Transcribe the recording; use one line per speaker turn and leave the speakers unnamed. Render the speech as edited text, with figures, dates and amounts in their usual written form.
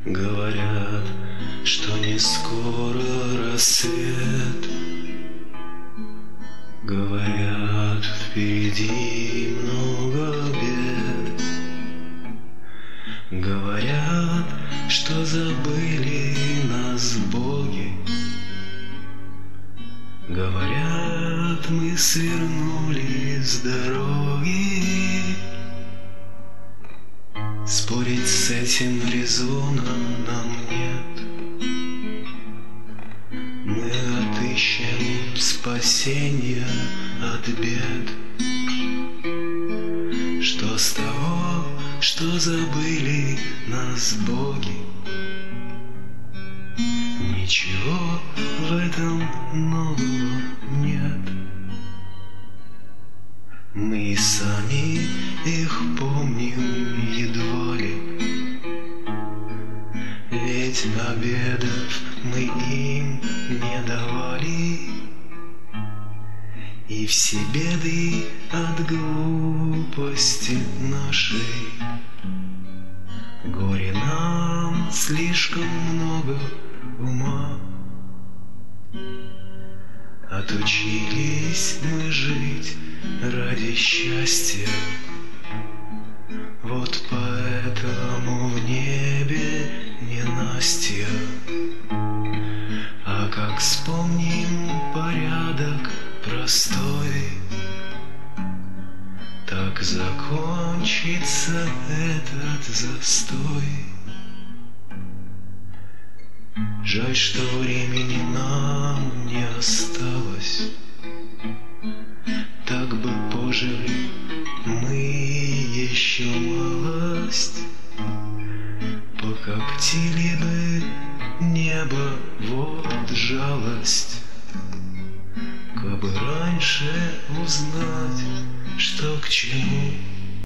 Говорят, что не скоро рассвет. Говорят, впереди много бед. Говорят, что забыли нас боги. Говорят, мы свернули с дороги. Спорить с этим резона нам нет. Мы отыщем спасения от бед. Что с того, что забыли нас боги? Ничего в этом нового нет. Мы сами их помним едва ли, ведь обедов мы им не давали. И все беды от глупости нашей. Горе нам слишком много ума. Отучились мы жить ради счастья. Вот поэтому в небе ненастья. А как вспомним порядок простой, так закончится этот застой. Жаль, что времени нам не осталось. Так бы пожили мы еще малость, покоптили бы небо, вот жалость. Кабы раньше узнать, что к чему.